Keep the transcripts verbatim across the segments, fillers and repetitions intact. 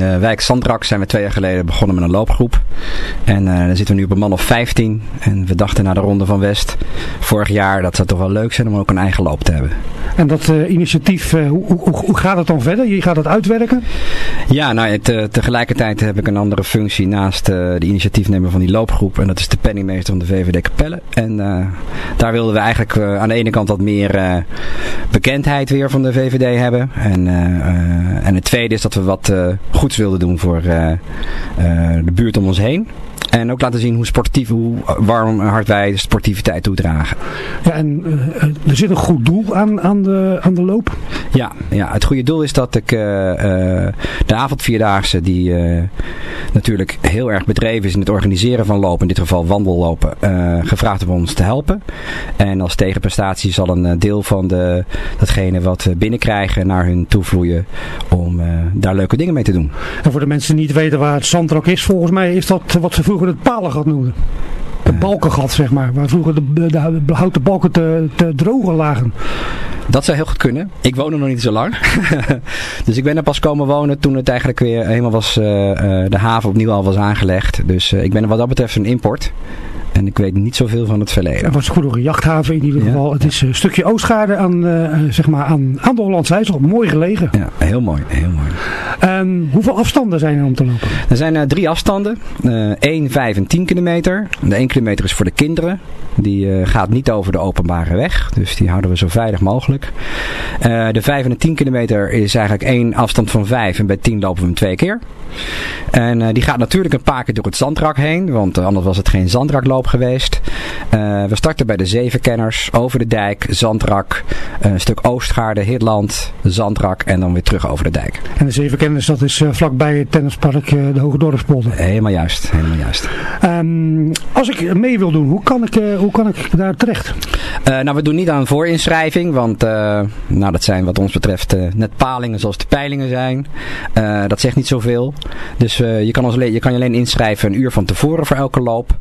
in uh, wijk Zandrak zijn we twee jaar geleden begonnen met een loopgroep. En uh, dan zitten we nu op een man of vijftien. En we dachten na de Ronde van West vorig jaar dat zou toch wel leuk zijn om ook een eigen loop te hebben. En dat uh, initiatief, uh, hoe, hoe, hoe gaat het dan verder? Je gaat het uitwerken? Ja, nou, te, tegelijkertijd heb ik een andere functie naast uh, de initiatiefnemer van die loopgroep. En dat is de penningmeester van de V V D Capelle. En uh, daar wilden we eigenlijk uh, aan de ene kant wat meer uh, bekendheid weer van de V V D hebben. En, uh, uh, en het tweede is dat we wat uh, goeds wilden doen voor uh, uh, de buurt om ons heen. En ook laten zien hoe sportief, hoe warm hard wij de sportiviteit toedragen. Ja, en uh, er zit een goed doel aan, aan, de, aan de loop? Ja, ja, het goede doel is dat ik uh, uh, de avondvierdaagse, die uh, natuurlijk heel erg bedreven is in het organiseren van lopen, in dit geval wandellopen, uh, gevraagd hebben om ons te helpen. En als tegenprestatie zal een deel van de, datgene wat we binnenkrijgen naar hun toevloeien om uh, daar leuke dingen mee te doen. En voor de mensen die niet weten waar het Zandrak is, volgens mij is dat wat ze vroeger het palengat noemden. Het balkengat, zeg maar. Waar vroeger de, de, de houten balken te, te drogen lagen. Dat zou heel goed kunnen. Ik woon er nog niet zo lang. Dus ik ben er pas komen wonen toen het eigenlijk weer helemaal was, uh, uh, de haven opnieuw al was aangelegd. Dus uh, ik ben er wat dat betreft een import. En ik weet niet zoveel van het verleden. Het was vroeger een jachthaven in ieder geval. Ja, het is een stukje Oostgaarde aan, uh, zeg maar aan, aan de Hollandse IJssel. Mooi gelegen. Ja, heel mooi. Heel mooi. Um, hoeveel afstanden zijn er om te lopen? Er zijn uh, drie afstanden. Uh, één, vijf en tien kilometer. De één kilometer is voor de kinderen. Die uh, gaat niet over de openbare weg. Dus die houden we zo veilig mogelijk. Uh, de vijf en de tien kilometer is eigenlijk één afstand van vijf. En bij tien lopen we hem twee keer. En uh, die gaat natuurlijk een paar keer door het Zandrak heen. Want uh, anders was het geen Zandrakloop geweest. Uh, we starten bij de Zevenkenners, over de dijk, Zandrak, een stuk Oostgaarde, Hitland, Zandrak en dan weer terug over de dijk. En de Zevenkenners, dat is uh, vlakbij het tennispark uh, de Hoge Dorpspolder. Helemaal juist, helemaal juist. Um, als ik mee wil doen, hoe kan ik, uh, hoe kan ik daar terecht? Uh, nou, we doen niet aan voorinschrijving, want uh, nou, dat zijn wat ons betreft uh, net palingen zoals de peilingen zijn. Uh, dat zegt niet zoveel. Dus uh, je, kan ons alleen, je kan je alleen inschrijven een uur van tevoren voor elke loop.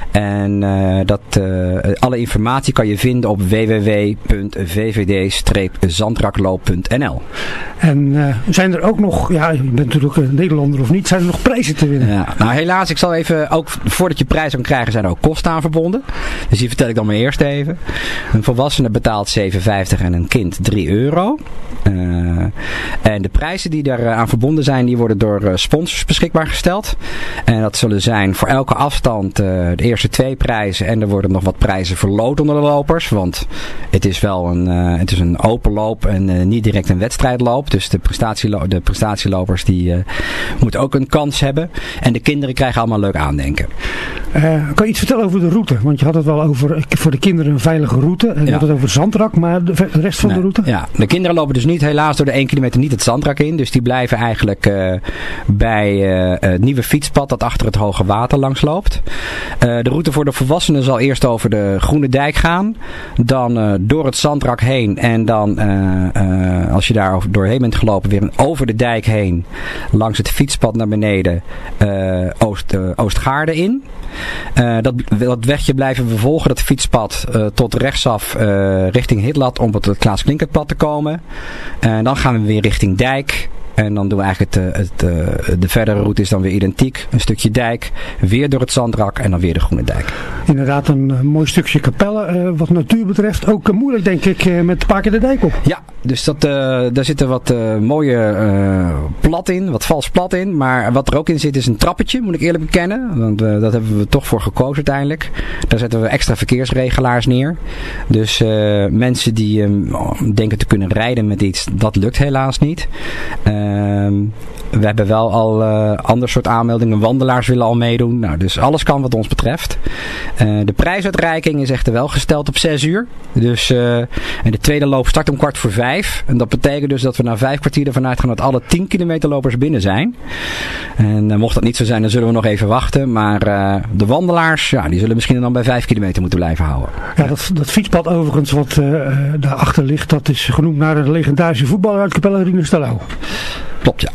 En uh, dat, uh, alle informatie kan je vinden op w w w punt v v d streep zandrakloop punt n l. En uh, zijn er ook nog, ja, je bent natuurlijk een Nederlander of niet, zijn er nog prijzen te winnen? Ja, nou helaas, ik zal even, ook voordat je prijs kan krijgen, zijn er ook kosten aan verbonden. Dus die vertel ik dan maar eerst even. Een volwassene betaalt zeven vijftig en een kind drie euro. Uh, en de prijzen die daar aan verbonden zijn, die worden door uh, sponsors beschikbaar gesteld. En dat zullen zijn voor elke afstand uh, de eerste twee prijzen. En er worden nog wat prijzen verloot onder de lopers. Want het is wel een, uh, het is een open loop en uh, niet direct een wedstrijdloop. Dus de, prestatielo- de prestatielopers die uh, moeten ook een kans hebben. En de kinderen krijgen allemaal leuk aandenken. Uh, kan je iets vertellen over de route? Want je had het wel over voor de kinderen een veilige route. En je ja. had het over Zandrak, maar de rest van nee, de route? Ja, de kinderen lopen dus niet helaas door de één kilometer niet het Zandrak in. Dus die blijven eigenlijk uh, bij uh, het nieuwe fietspad dat achter het hoge water langs loopt. Uh, de route voor de volwassenen zal eerst over de Groene Dijk gaan. Dan uh, door het Zandrak heen. En dan uh, uh, als je daar doorheen bent gelopen weer over de dijk heen. Langs het fietspad naar beneden. Uh, Oost, uh, Oostgaarde in. Uh, dat, dat wegje blijven we volgen, dat fietspad, uh, tot rechtsaf uh, richting Hitland om op het Klaas Klinkertpad te komen. En uh, dan gaan we weer richting dijk. En dan doen we eigenlijk het, het, het, de verdere route is dan weer identiek. Een stukje dijk, weer door het Zandrak en dan weer de Groene Dijk. Inderdaad een uh, mooi stukje Capelle. Uh, wat natuur betreft ook uh, moeilijk denk ik uh, met een paar keer de dijk op. Ja, dus dat, uh, daar zit er wat uh, mooie uh, plat in, wat vals plat in. Maar wat er ook in zit is een trappetje, moet ik eerlijk bekennen. Want uh, dat hebben we toch voor gekozen uiteindelijk. Daar zetten we extra verkeersregelaars neer. Dus uh, mensen die uh, denken te kunnen rijden met iets, dat lukt helaas niet. Uh, Um, we hebben wel al uh, ander soort aanmeldingen. Wandelaars willen al meedoen. Nou, dus alles kan wat ons betreft. Uh, de prijsuitreiking is echter wel gesteld op zes uur. Dus, uh, en de tweede loop start om kwart voor vijf. En dat betekent dus dat we na vijf kwartier ervan uitgaan dat alle tien kilometer lopers binnen zijn. En uh, mocht dat niet zo zijn, dan zullen we nog even wachten. Maar uh, de wandelaars, ja, die zullen misschien dan bij vijf kilometer moeten blijven houden. Ja, dat, dat fietspad overigens wat uh, daarachter ligt, dat is genoemd naar een legendarische voetballer uit Capelle, Rinus Terlouw. Klopt, ja.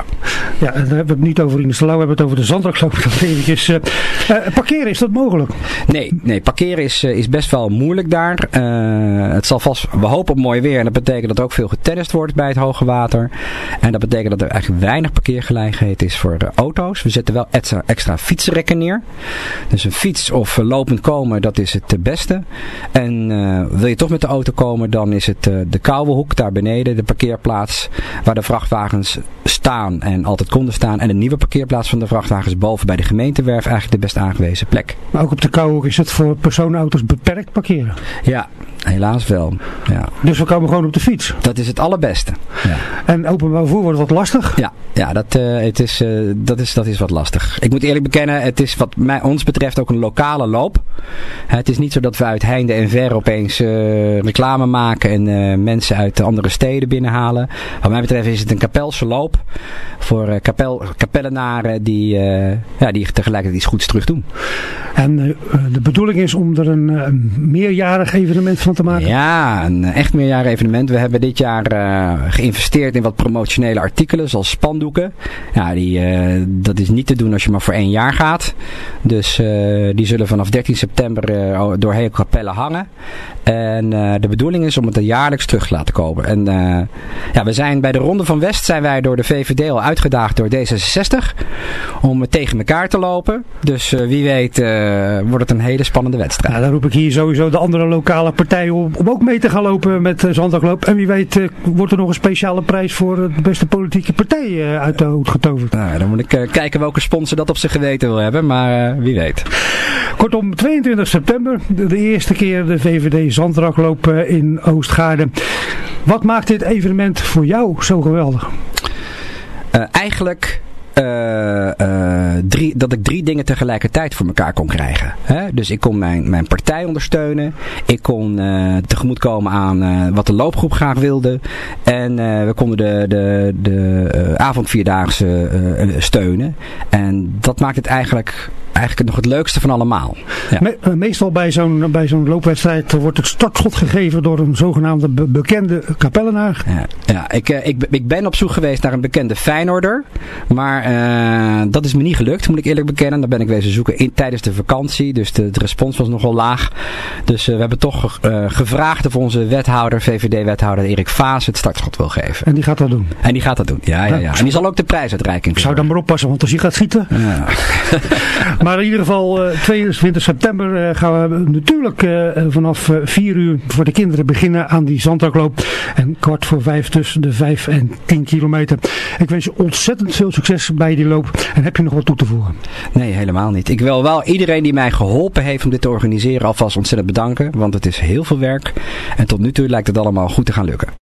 Ja, daar hebben we het niet over in de Stalau, we hebben het over de Zandrakloop. Eventjes, uh, uh, parkeren, is dat mogelijk? Nee, nee parkeren is, uh, is best wel moeilijk daar. Uh, het zal vast, we hopen op mooi weer en dat betekent dat er ook veel getennist wordt bij het hoge water. En dat betekent dat er eigenlijk weinig parkeergelegenheid is voor uh, auto's. We zetten wel extra, extra fietsrekken neer. Dus een fiets of uh, lopend komen, dat is het uh, beste. En uh, wil je toch met de auto komen, dan is het uh, de Kouwenhoek daar beneden, de parkeerplaats waar de vrachtwagens staan en altijd konden staan. En de nieuwe parkeerplaats van de vrachtwagens boven bij de gemeentewerf eigenlijk de best aangewezen plek. Maar ook op de Kouwenhoek is het voor personenauto's beperkt parkeren? Ja, helaas wel. Ja. Dus we komen gewoon op de fiets? Dat is het allerbeste. Ja. En openbaar vervoer wordt wat lastig? Ja, ja dat, uh, het is, uh, dat, is, dat is wat lastig. Ik moet eerlijk bekennen, het is wat mij, ons betreft ook een lokale loop. Het is niet zo dat we uit heinde en ver opeens uh, reclame maken en uh, mensen uit de andere steden binnenhalen. Wat mij betreft is het een kapelse loop voor uh, kapel, kapellenaren die, uh, ja, die tegelijkertijd iets goeds terug doen. En uh, de bedoeling is om er een, een meerjarig evenement van te maken? Ja, een echt meerjarig evenement. We hebben dit jaar uh, geïnvesteerd in wat promotionele artikelen, zoals spandoeken. Ja, die, uh, dat is niet te doen als je maar voor één jaar gaat. Dus uh, die zullen vanaf dertien september uh, doorheen Capelle hangen. En uh, de bedoeling is om het er jaarlijks terug te laten komen. En uh, ja, we zijn bij de Ronde van West zijn wij door de V V D al uitgedaagd door D zesenzestig om tegen elkaar te lopen. Dus uh, wie weet uh, wordt het een hele spannende wedstrijd. Ja, dan roep ik hier sowieso de andere lokale partijen op om ook mee te gaan lopen met uh, Zandrakloop. En wie weet uh, wordt er nog een speciale prijs voor de beste politieke partij uh, uit de hoed getoverd. Nou, dan moet ik uh, kijken welke sponsor dat op zijn geweten wil hebben, maar uh, wie weet. Kortom, tweeëntwintig september, de, de eerste keer de V V D Zandrakloop uh, in Oostgaarden. Wat maakt dit evenement voor jou zo geweldig? Uh, eigenlijk... Uh, uh, drie, dat ik drie dingen tegelijkertijd voor elkaar kon krijgen. Hè? Dus ik kon mijn, mijn partij ondersteunen. Ik kon uh, tegemoetkomen aan uh, wat de loopgroep graag wilde. En uh, we konden de, de, de uh, avondvierdaagse uh, steunen. En dat maakt het eigenlijk... Eigenlijk nog het leukste van allemaal. Ja. Me, meestal bij zo'n, bij zo'n loopwedstrijd wordt het startschot gegeven door een zogenaamde be- bekende kapellenaar. Ja, ja ik, ik, ik ben op zoek geweest naar een bekende Feyenoorder. Maar uh, dat is me niet gelukt, moet ik eerlijk bekennen. Daar ben ik wezen zoeken in, tijdens de vakantie. Dus de, de respons was nogal laag. Dus uh, we hebben toch uh, gevraagd of onze wethouder, V V D-wethouder Erik Vaas het startschot wil geven. En die gaat dat doen? En die gaat dat doen, ja. ja, ja. En die zal ook de prijsuitreiking. Ik zou dan maar oppassen, want als hij gaat schieten... Ja. Maar in ieder geval, uh, tweeëntwintig september uh, gaan we natuurlijk uh, vanaf uh, vier uur voor de kinderen beginnen aan die Zandrakloop. En kwart voor vijf tussen de vijf en tien kilometer. Ik wens je ontzettend veel succes bij die loop. En heb je nog wat toe te voegen? Nee, helemaal niet. Ik wil wel iedereen die mij geholpen heeft om dit te organiseren alvast ontzettend bedanken. Want het is heel veel werk. En tot nu toe lijkt het allemaal goed te gaan lukken.